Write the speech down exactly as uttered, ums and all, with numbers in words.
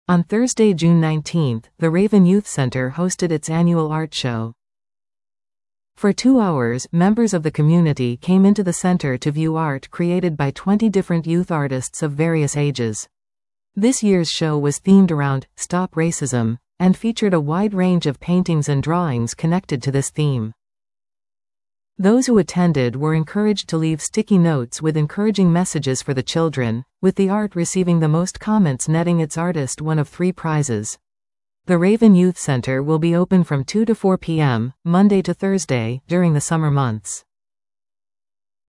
On Thursday, June nineteenth, the Raven Youth Center hosted its annual art show. For two hours, members of the community came into the center to view art created by twenty different youth artists of various ages. This year's show was themed around "Stop Racism" and featured a wide range of paintings and drawings connected to this theme. Those who attended were encouraged to leave sticky notes with encouraging messages for the children, with the art receiving the most comments netting its artist one of three prizes. The Raven Youth Center will be open from two to four p m, Monday to Thursday, during the summer months.